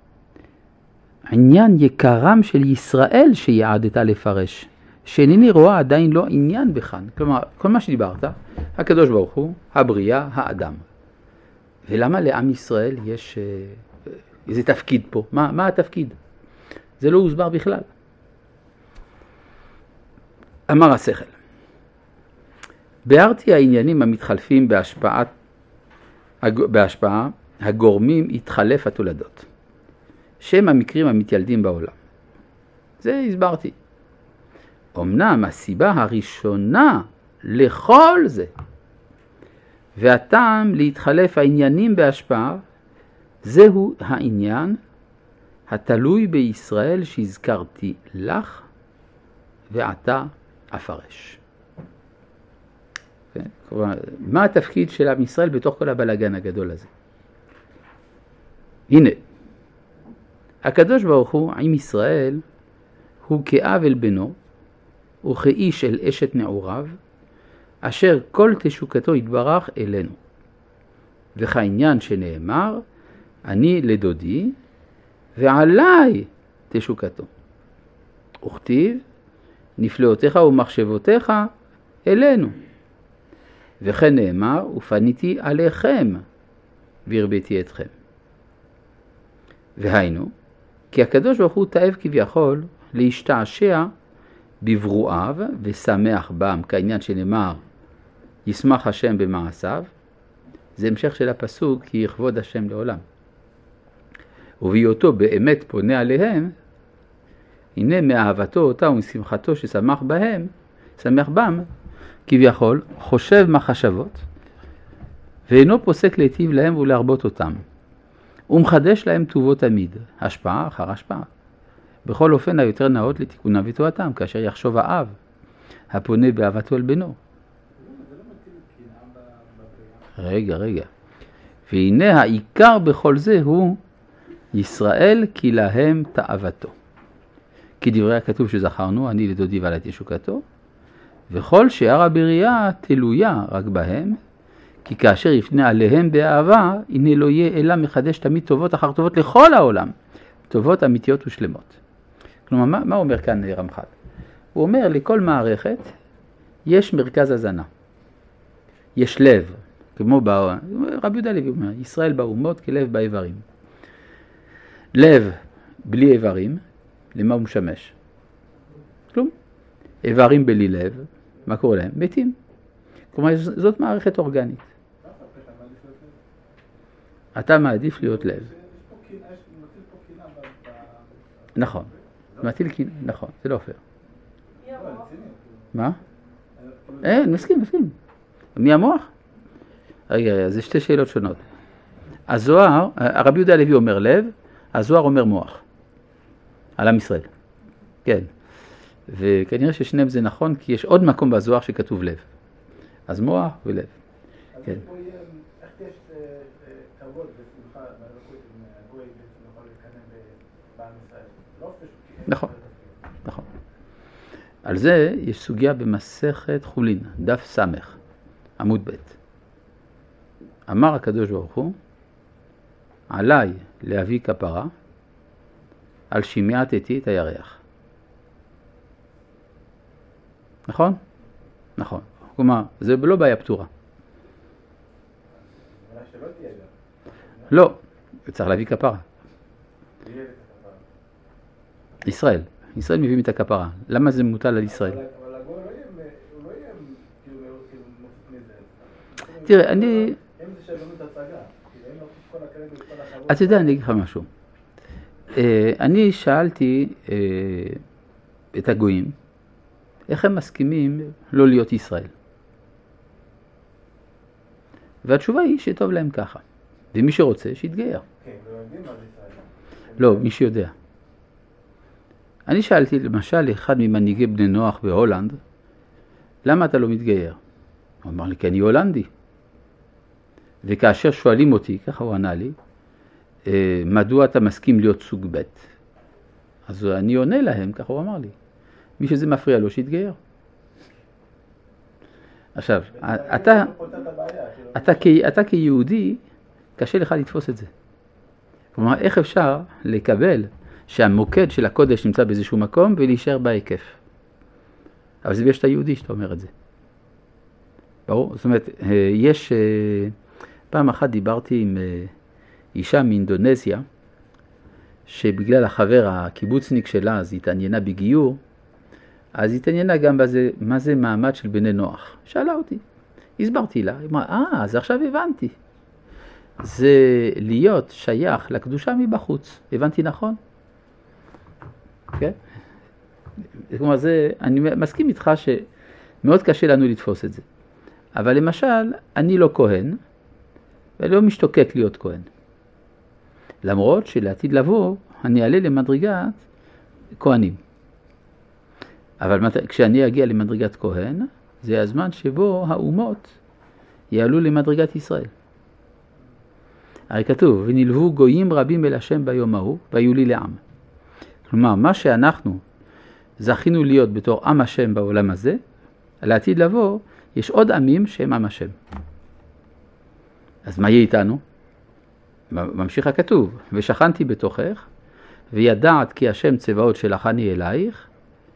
עניין יקרם של ישראל שיעדת לפרש, שאינני רואה עדיין לא עניין בכאן. כלומר, כל מה שדיברת, הקדוש ברוך הוא, הבריאה, האדם. ולמה לעם ישראל יש איזה תפקיד פה? מה, מה התפקיד? זה לא הוסבר בכלל. אמר השכל. ביארתי העניינים המתחלפים בהשפעה, בהשפעה הגורמים התחלף התולדות. שם המקרים המתיילדים בעולם. זה הסברתי. אמנם הסיבה הראשונה לכל זה, והטעם להתחלף העניינים בהשפעה, זהו העניין התלוי בישראל שהזכרתי לך, ועתה אפרש. כן? כלומר, מה התפקיד של עם ישראל בתוך כל הבלגן הגדול הזה? הנה, הקדוש ברוך הוא עם ישראל הוא כאב אל בנו וכאיש אל אשת נעוריו, אשר כל תשוקתו יתברך אלינו. וכעניין שנאמר, אני לדודי ועליי תשוקתו. וכתיב, נפלאותיך ומחשבותיך אלינו. וכן נאמר, ופניתי עליכם והרביתי אתכם. והיינו, כי הקדוש ברוך הוא תאב כביכול להשתעשע בברואיו ושמח בם, כעניין שנאמר, ישמח השם במעשיו. זה המשך של הפסוק, כי יכבוד השם לעולם. ובהיותו באמת פונה עליהם, הנה מאהבתו אותה ומשמחתו ששמח בהם, שמח בם, כביכול חושב מחשבות, ואינו פוסק להיטיב להם ולהרבות אותם. הוא מחדש להם טובות תמיד, השפעה אחר השפעה. בכל אופן היותר נאות לתיקונם ותורתם, כאשר יחשוב האב, הפונה באהבתו אל בנו. רגע, רגע. והנה העיקר בכל זה הוא ישראל כי להם תאוותו. כי דברי הכתוב שזכרנו, אני לדודי ועלי תשוקתו, וכל שאר הבריאה תלויה רק בהם, כי כאשר יפנה עליהם באהבה, הנה לא יהיה אלא מחדש תמיד טובות אחר טובות לכל העולם, טובות אמיתיות ושלמות. כלומר, מה, מה אומר כאן רמח"ל? הוא אומר, לכל מערכת יש מרכז הזנה. יש לב, כמו בא, רבי יהודה הלוי אומר, ישראל באומות כלב באיברים. לב בלי איברים, למה הוא משמש? כלום. איברים בלי לב, מה קורה להם? מתים. כלומר, זאת מערכת אורגנית. אתה מעדיף להיות לב. נכון. מטיל קינא, נכון, זה לא פייר. היא אמרה מה? אין, מסכים, מסכים. מי המוח? רגע, זה שתי שאלות שונות. הזוהר, הרבי יהודה הלוי אומר לב, הזוהר אומר מוח. על עם ישראל. כן. וכנראה ששניהם זה נכון, כי יש עוד מקום בזוהר שכתוב לב. אז מוח ולב. כן. אז פה יהיה, איך יש כבוד ושמחה באלוקות עם הגוי בעצם יכול להתקנא בעם ישראל? לא פשוט. נכון, נכון. על זה יש סוגיה במסכת חולין, דף סמך, עמוד ב'. אמר הקדוש ברוך הוא, עליי להביא כפרה, על שמיעת אתי את הירח. נכון? נכון. כלומר, זה לא בעיה פתורה. אולי שלא תהיה גם. לא, צריך להביא כפרה. ישראל. ישראל מביאים את הכפרה. למה זה מוטל על ישראל? אבל הגוי לא יהיה, הוא לא יהיה כאילו מזה. תראה, אני... הם זה שלא מתצגה. כאילו הם לא כל הקרדיט, כל הכבוד. אתה יודע, אני אגיד לך משהו. אני שאלתי את הגויים, איך הם מסכימים לא להיות ישראל? והתשובה היא שטוב להם ככה. ומי שרוצה, שיתגייר. כן, לא יודעים מה זה ישראל. לא, מי שיודע. אני שאלתי למשל אחד ממנהיגי בני נוח בהולנד, למה אתה לא מתגייר? הוא אמר לי, כי אני הולנדי. וכאשר שואלים אותי, ככה הוא ענה לי, מדוע אתה מסכים להיות סוג ב'? אז אני עונה להם, ככה הוא אמר לי. מי שזה מפריע לו, שיתגייר. עכשיו, אתה, אתה, אתה כיהודי, קשה לך לתפוס את זה. כלומר, איך אפשר לקבל שהמוקד של הקודש נמצא באיזשהו מקום ולהישאר בהיקף? אבל זה יש את היהודי שאתה אומר את זה. ברור? זאת אומרת, יש, פעם אחת דיברתי עם אישה מאינדונזיה, שבגלל החבר הקיבוצניק שלה, אז התעניינה בגיור, אז התעניינה גם בזה, מה זה מעמד של בני נוח. שאלה אותי, הסברתי לה, היא אמרה, אה, אז עכשיו הבנתי. זה להיות שייך לקדושה מבחוץ. הבנתי נכון? כן? כלומר, זה, אני מסכים איתך שמאוד קשה לנו לתפוס את זה. אבל למשל, אני לא כהן, ולא משתוקק להיות כהן. למרות שלעתיד לבוא, אני אעלה למדרגת כהנים. אבל כשאני אגיע למדרגת כהן, זה הזמן שבו האומות יעלו למדרגת ישראל. הרי כתוב, ונלוו גויים רבים אל השם ביום ההוא, והיו לי לעם. כלומר, מה שאנחנו זכינו להיות בתור עם השם בעולם הזה, לעתיד לבוא, יש עוד עמים שהם עם השם. אז מה יהיה איתנו? ממשיך הכתוב, ושכנתי בתוכך, וידעת כי השם צבאות שלחני אלייך,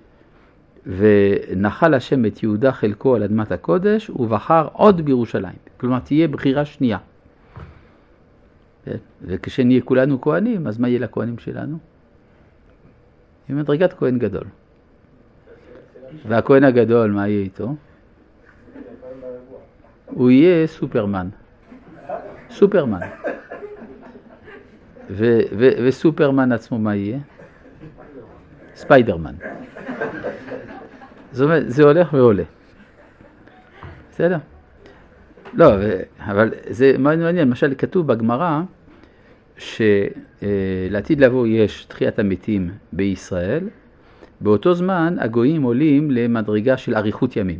ונחל השם את יהודה חלקו על אדמת הקודש, ובחר עוד בירושלים. כלומר, תהיה בחירה שנייה. וכשנהיה כולנו כהנים, אז מה יהיה לכהנים שלנו? עם מדרגת כהן גדול. והכהן הגדול, מה יהיה איתו? הוא יהיה סופרמן. סופרמן. ו- ו- וסופרמן עצמו מה יהיה? ספיידרמן. זאת אומרת, זה הולך ועולה. בסדר? לא, אבל זה מעניין, למשל כתוב בגמרא שלעתיד לבוא יש תחיית המתים בישראל, באותו זמן הגויים עולים למדרגה של אריכות ימים.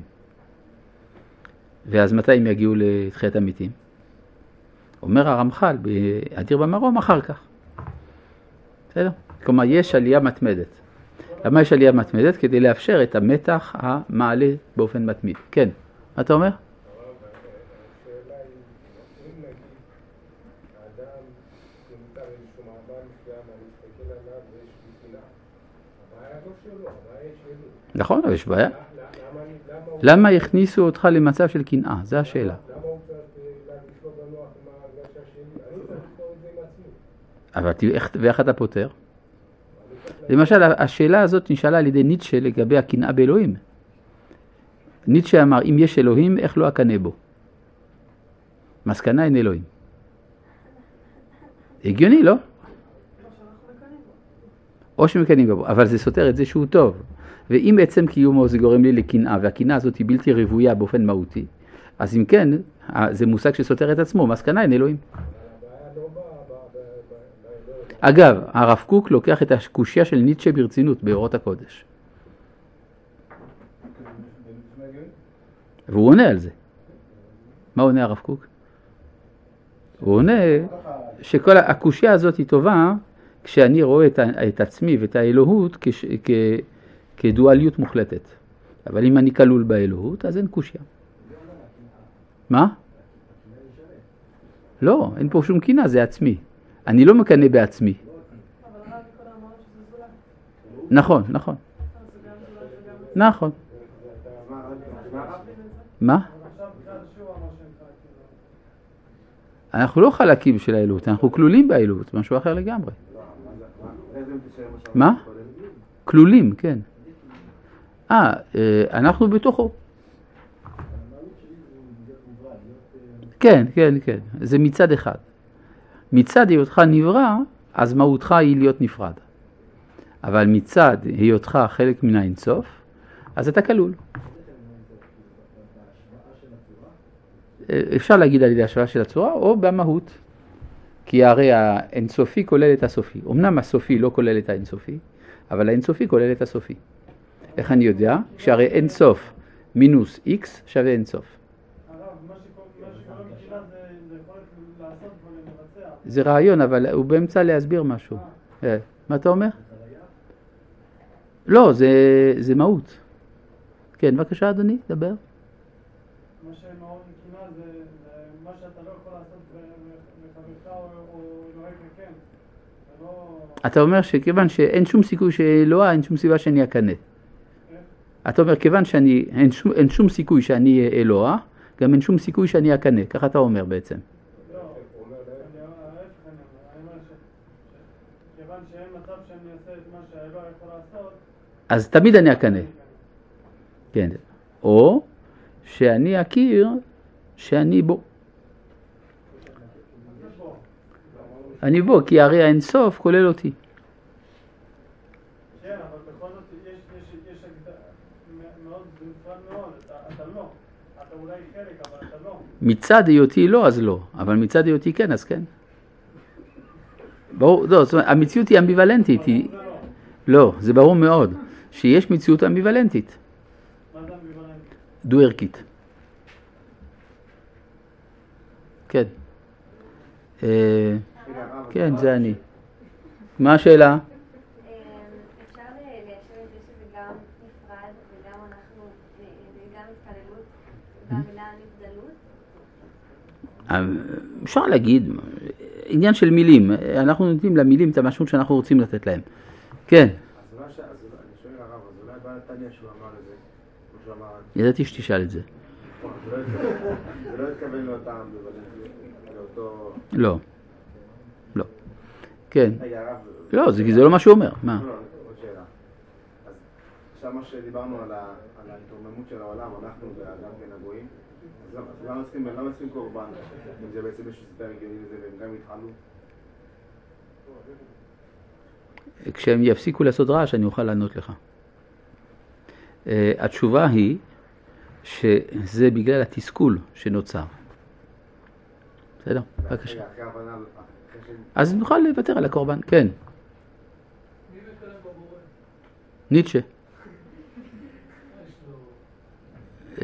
ואז מתי הם יגיעו לתחיית המתים? אומר הרמח"ל באדיר במרום אחר כך. בסדר? כלומר, יש עלייה מתמדת. למה יש עלייה מתמדת? כדי לאפשר את המתח המעלה באופן מתמיד. כן, מה אתה אומר? נכון, אבל יש בעיה. למה הכניסו אותך למצב של קנאה? זו השאלה. אבל ואיך אתה פותר? למשל, השאלה הזאת נשאלה על ידי ניטשה לגבי הקנאה באלוהים. ניטשה אמר, אם יש אלוהים, איך לא אקנא בו? מסקנה אין אלוהים. הגיוני, לא? או שמקנאים בו, אבל זה סותר את זה שהוא טוב. ואם עצם קיומו זה גורם לי לקנאה, והקנאה הזאת היא בלתי רוויה באופן מהותי, אז אם כן, זה מושג שסותר את עצמו, מסקנה אין אלוהים. אגב, הרב קוק לוקח את הקושיה של ניטשה ברצינות באורות הקודש. והוא עונה על זה. מה עונה הרב קוק? הוא עונה שכל הקושיה הזאת היא טובה כשאני רואה את, את עצמי ואת האלוהות כש, כ, כדואליות מוחלטת. אבל אם אני כלול באלוהות, אז אין קושיה. מה? לא, אין פה שום קינה, זה עצמי. אני לא מקנה בעצמי. נכון, נכון. נכון. מה? אנחנו לא חלקים של האלוהות, אנחנו כלולים באלוהות, משהו אחר לגמרי. מה? כלולים, כן. אה, אנחנו בתוכו. כן, כן, כן. זה מצד אחד. מצד היותך נברא, אז מהותך היא להיות נפרד. אבל מצד היותך חלק מן האינסוף, אז אתה כלול. אפשר להגיד על ידי השוואה של הצורה, או במהות. כי הרי האינסופי כולל את הסופי. אמנם הסופי לא כולל את האינסופי, אבל האינסופי כולל את הסופי. איך אני יודע? כשהרי אינסוף מינוס x שווה אינסוף. זה רעיון, אבל הוא באמצע להסביר משהו. מה אתה אומר? לא, זה, זה מהות. כן, בבקשה אדוני, דבר. מה שמאוד נקינה זה, זה מה שאתה לא יכול לעשות בחברך או אלוהיך, כן. לא... אתה אומר שכיוון שאין שום סיכוי שאלוה, אין שום סיבה שאני אקנה. אתה אומר, כיוון שאני, אין שום, אין שום סיכוי שאני אלוה, גם אין שום סיכוי שאני אקנה. ככה אתה אומר בעצם. לא, אני אומר שכיוון שאין מצב שאני אעשה את מה שהאלוה יכול לעשות, אז תמיד אני אקנה. כן. או שאני אכיר שאני בו. אני בו, כי הרי האינסוף כולל אותי. כן, אבל בכל זאת יש, יש, יש מאוד בנפרד מאוד, אתה לא. אתה אולי חלק, אבל אתה לא. מצד היותי לא, אז לא. אבל מצד היותי כן, אז כן. ברור, לא, זאת אומרת, המציאות היא אמביוולנטית. היא... לא, זה ברור מאוד. שיש מציאות אמביוולנטית. מה זה אמביוולנטית? דו-ערכית. כן. כן, זה אני. מה השאלה? אפשר ליישב את זה שזה גם נפרד וגם אנחנו, וגם התקללות, והמילה נבדלות? אפשר להגיד, עניין של מילים. אנחנו נותנים למילים את המשמעות שאנחנו רוצים לתת להם. כן. אז אני שואל הרב, אז אולי בא נתניה שהוא אמר את זה, כמו שהוא אמר... ידעתי שתשאל את זה. זה לא התכוון לאותם, לאותו... לא. לא. כן. רגע, הרב... לא, זה לא מה שהוא אומר. מה? לא, עוד שאלה. אז עכשיו מה שדיברנו על ההתרוממות של העולם, אנחנו וגם כן הגויים, אז למה צריכים קורבן? אם זה בעצם יש סיבה הגיוני לזה והם גם התחלו? כשהם יפסיקו לעשות רעש, אני אוכל לענות לך. Uh, התשובה היא שזה בגלל התסכול שנוצר. בסדר? בבקשה. אז נוכל לוותר על הקורבן, כן. ניטשה. Uh,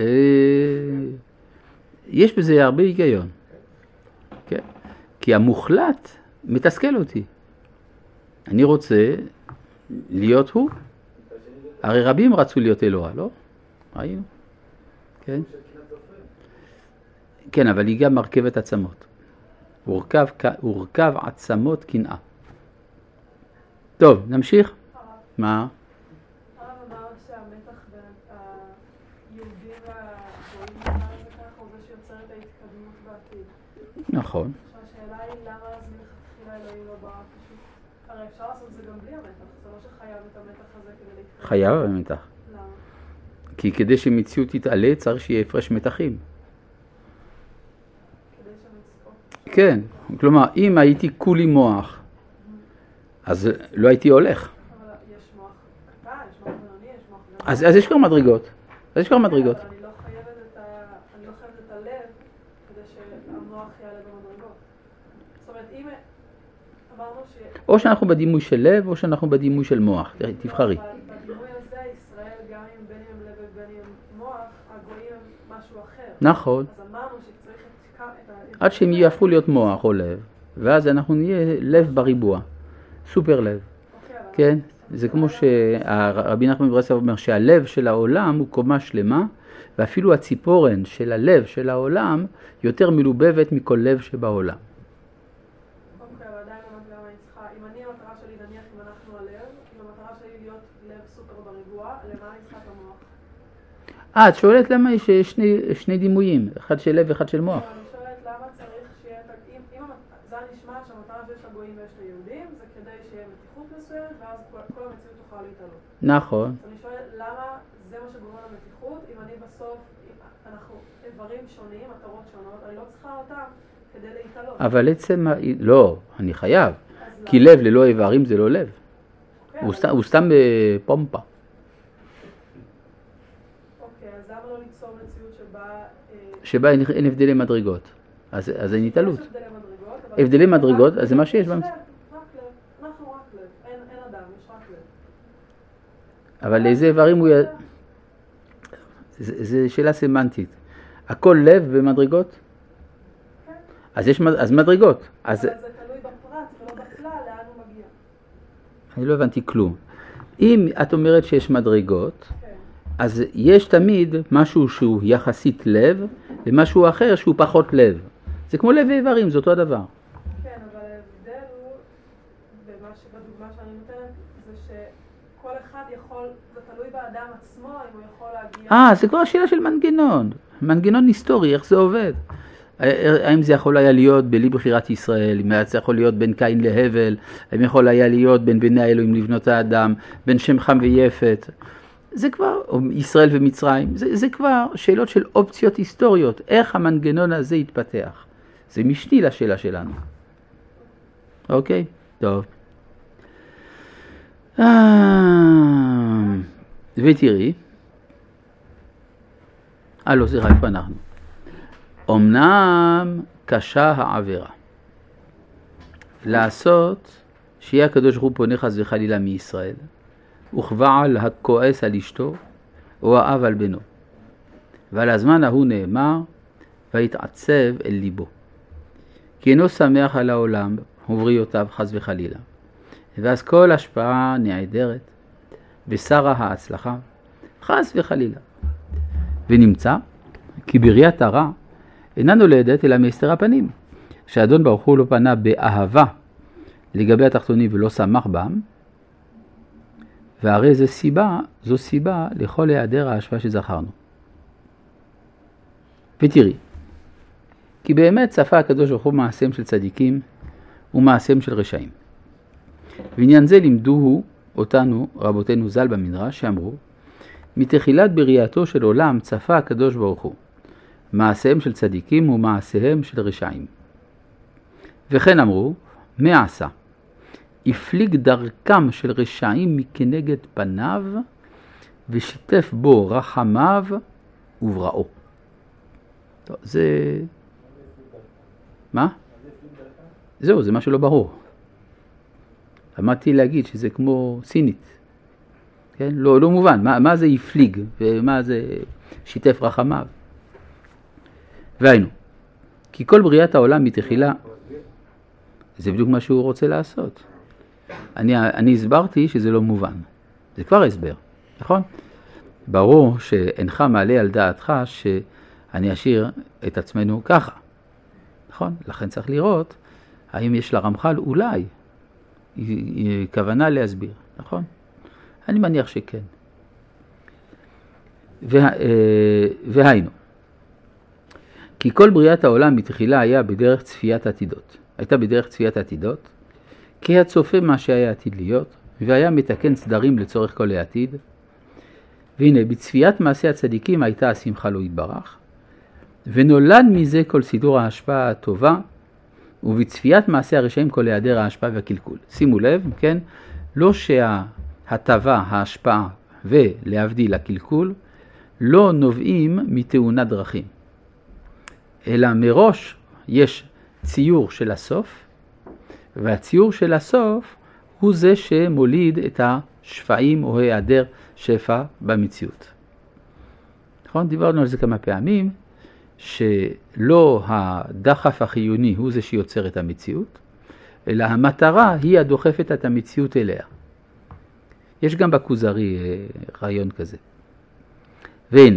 יש בזה הרבה היגיון. כן? כי המוחלט מתסכל אותי. אני רוצה להיות הוא. הרי רבים רצו להיות אלוה, לא? ראינו? כן? כן, אבל היא גם מרכבת עצמות. הורכב, הורכב עצמות קנאה. טוב, נמשיך? מה? הרב אמר שהמתח בין היהודים והגויים הוא זה שיוצר את ההתקדמות בעתיד. נכון. השאלה היא למה אז מלכתחילה אלוהים לא בא פשוט. הרי אפשר לעשות זה גם בלי המתח, זה לא שחייב את המתח הזה כדי להתקדם. חייב המתח. למה? כי כדי שמציאות תתעלה צריך שיהיה הפרש מתחים. כדי שמצפות. כן, כלומר, אם הייתי כולי מוח, אז לא הייתי הולך. אבל יש מוח קטן, יש מוח בינוני, יש מוח אז, אז יש כבר מדרגות. אז יש כבר מדרגות. אני לא חייבת את ה... אני לא חייבת את הלב כדי שהמוח יעלה במדרגות. זאת אומרת, אם אמרנו ש... או שאנחנו בדימוי של לב, או שאנחנו בדימוי של מוח. תבחרי. בדימוי הזה, ישראל, גם אם בין אם לב ובין אם מוח, הגויים הם משהו אחר. נכון. אז אמרנו שצריך את ה... עד שהם יהפכו להיות מוח או לב, ואז אנחנו נהיה לב בריבוע. סופר לב. כן? זה כמו שרבי נחמן מברסלב אומר שהלב של העולם הוא קומה שלמה, ואפילו הציפורן של הלב של העולם יותר מלובבת מכל לב שבעולם. אוקיי, אבל עדיין אמרת למה אני צריכה, אם אני המטרה שלי, נניח אם אנחנו הלב, אם המטרה שלי להיות לב סופר בריבוע, למה אני צריכה את המוח? אה, את שואלת למה יש שני, שני דימויים, אחד של לב ואחד של מוח. אני שואלת למה צריך שיהיה את ה... אם, אם זה נשמע שהמטרה שיש לגויים ויש ליהודים, זה כדי שיהיה מתיחות מסוימת, ואז כל, כל המציאות תוכל להתעלות. נכון. אז אני שואלת למה זה מה שגורם למתיחות, אם אני בסוף, אם אנחנו איברים שונים, מטרות שונות, אני לא צריכה אותם כדי להתעלות. אבל עצם, לא, אני חייב, כי לב ללא איברים זה לא לב. אוקיי, הוא, סתם, הוא סתם פומפה. אוקיי, אז למה לא ליצור מציאות שבה... שבה אין, אין הבדלי מדרגות. אז, אז אין התעלות. יש הבדלי מדרגות, אבל... הבדלי מדרגות, אז זה מה שיש לב, במציאות. רק לב, אנחנו רק לב, אין, אין אדם, יש רק לב. אבל לאיזה איברים הוא... י... זה, זה שאלה סמנטית. הכל לב במדרגות? כן. אז יש אז מדרגות. אז... אבל זה תלוי בפרט ולא בכלל, לאן הוא מגיע. אני לא הבנתי כלום. אם את אומרת שיש מדרגות, כן. אז יש תמיד משהו שהוא יחסית לב, ומשהו אחר שהוא פחות לב. זה כמו לב ואיברים, זה אותו הדבר. כן, אבל ההבדל הוא, במה שבדוגמה שאני נותנת, זה שכל אחד יכול, זה תלוי באדם עצמו, אם הוא יכול להגיע... אה, זה כבר שאלה של מנגנון. מנגנון היסטורי, איך זה עובד. האם זה יכול היה להיות בלי בחירת ישראל, אם זה יכול להיות בין קין להבל, האם יכול היה להיות בין בני האלוהים לבנות האדם, בין שם חם ויפת. זה כבר, או ישראל ומצרים, זה, זה כבר שאלות של אופציות היסטוריות, איך המנגנון הזה יתפתח. זה משני לשאלה שלנו. אוקיי? טוב. ותראי. אה, לא, סליחה, איפה אנחנו? אמנם קשה העבירה. לעשות שיהיה הקדוש ברוך הוא פונה חס וחלילה מישראל, וכבעל הכועס על אשתו, או האב על בנו. ועל הזמן ההוא נאמר, והתעצב אל ליבו. כי אינו שמח על העולם ובריאותיו חס וחלילה. ואז כל השפעה נעדרת, בשרה ההצלחה, חס וחלילה. ונמצא, כי בריאת הרע אינה נולדת אלא מהסתר הפנים. שהאדון ברוך הוא לא פנה באהבה לגבי התחתונים ולא שמח בם, והרי זו סיבה, זו סיבה לכל היעדר ההשפעה שזכרנו. ותראי, כי באמת צפה הקדוש ברוך הוא מעשיהם של צדיקים ומעשיהם של רשעים. ועניין זה לימדוהו אותנו רבותינו ז"ל במדרש שאמרו, מתחילת בריאתו של עולם צפה הקדוש ברוך הוא מעשיהם של צדיקים ומעשיהם של רשעים. וכן אמרו, מה עשה? הפליג דרכם של רשעים מכנגד פניו, ושיתף בו רחמיו ובראו. טוב, זה... מה? זהו, זה משהו לא ברור. למדתי להגיד שזה כמו סינית. כן? לא, לא מובן. מה, מה זה הפליג ומה זה שיתף רחמיו? והיינו, כי כל בריאת העולם מתחילה, זה בדיוק מה שהוא רוצה לעשות. אני, אני הסברתי שזה לא מובן. זה כבר הסבר, נכון? ברור שאינך מעלה על דעתך שאני אשאיר את עצמנו ככה. נכון? לכן צריך לראות האם יש לרמח"ל אולי כוונה להסביר, נכון? אני מניח שכן. וה, והיינו, כי כל בריאת העולם בתחילה היה בדרך צפיית עתידות. הייתה בדרך צפיית עתידות, כי הצופה מה שהיה עתיד להיות, והיה מתקן סדרים לצורך כל העתיד. והנה, בצפיית מעשי הצדיקים הייתה השמחה לא יתברך, ונולד מזה כל סידור ההשפעה הטובה, ובצפיית מעשי הרשעים כל היעדר ההשפעה והקלקול. שימו לב, כן? לא שההטבה, ההשפעה ולהבדיל הקלקול, לא נובעים מתאונת דרכים, אלא מראש יש ציור של הסוף, והציור של הסוף הוא זה שמוליד את השפעים או היעדר שפע במציאות. נכון? דיברנו על זה כמה פעמים, שלא הדחף החיוני הוא זה שיוצר את המציאות, אלא המטרה היא הדוחפת את המציאות אליה. יש גם בכוזרי רעיון כזה. והנה,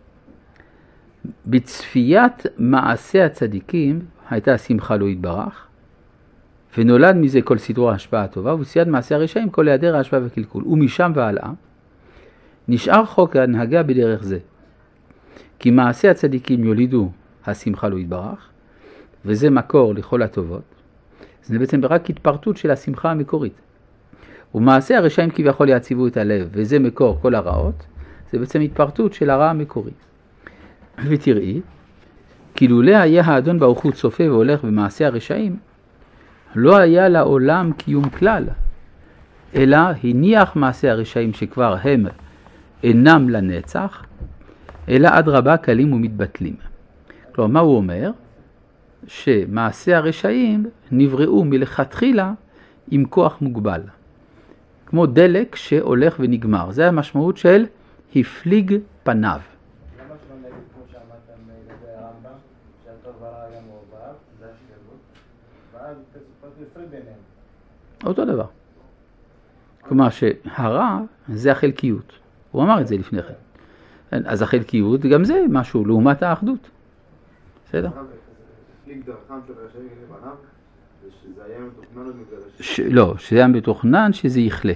בצפיית מעשה הצדיקים הייתה שמחה לא יתברך, ונולד מזה כל סדרו ההשפעה הטובה, ובצפיית מעשה הרשעים כל היעדר ההשפעה והקלקול. ומשם והלאה, נשאר חוק ההנהגה בדרך זה. כי מעשה הצדיקים יולידו השמחה לא יתברך, וזה מקור לכל הטובות. זה בעצם רק התפרטות של השמחה המקורית. ומעשה הרשעים כביכול יעציבו את הלב, וזה מקור כל הרעות, זה בעצם התפרטות של הרע המקורי. ותראי, כי לולא היה האדון ברוך הוא צופה והולך במעשה הרשעים, לא היה לעולם קיום כלל, אלא הניח מעשה הרשעים שכבר הם אינם לנצח, אלא עד רבה קלים ומתבטלים. כלומר, מה הוא אומר? שמעשה הרשעים נבראו מלכתחילה עם כוח מוגבל. כמו דלק שהולך ונגמר. זה המשמעות של הפליג פניו. למה שלא נגיד כמו שאמרתם לגבי הרמב"ם, שהטוב והרע היה מעורבב, זה השלמות, ואז תפריד ביניהם. אותו דבר. כלומר שהרע זה החלקיות. הוא אמר את זה לפני כן. אז החלקיות גם זה משהו לעומת האחדות. בסדר? הפליג דרכם של הרשעים לבניו, ושזה היה מתוכנן עוד מגלל... לא, שזה היה מתוכנן שזה יכלה.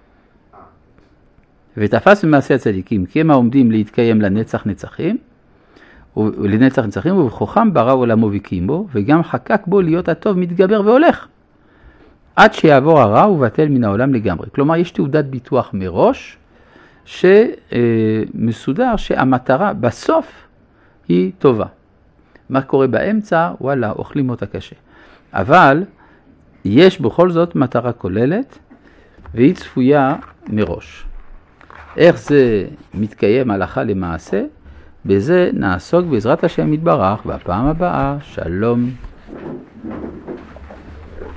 ותפס במעשה הצדיקים, כי הם העומדים להתקיים לנצח נצחים, ולנצח נצחים, ובכוחם ברא עולמו וקימו, וגם חקק בו להיות הטוב מתגבר והולך, עד שיעבור הרע ובטל מן העולם לגמרי. כלומר, יש תעודת ביטוח מראש, שמסודר שהמטרה בסוף היא טובה. מה קורה באמצע? וואלה, אוכלים אותה קשה. אבל יש בכל זאת מטרה כוללת, והיא צפויה מראש. איך זה מתקיים הלכה למעשה? בזה נעסוק בעזרת השם יתברך בפעם הבאה. שלום.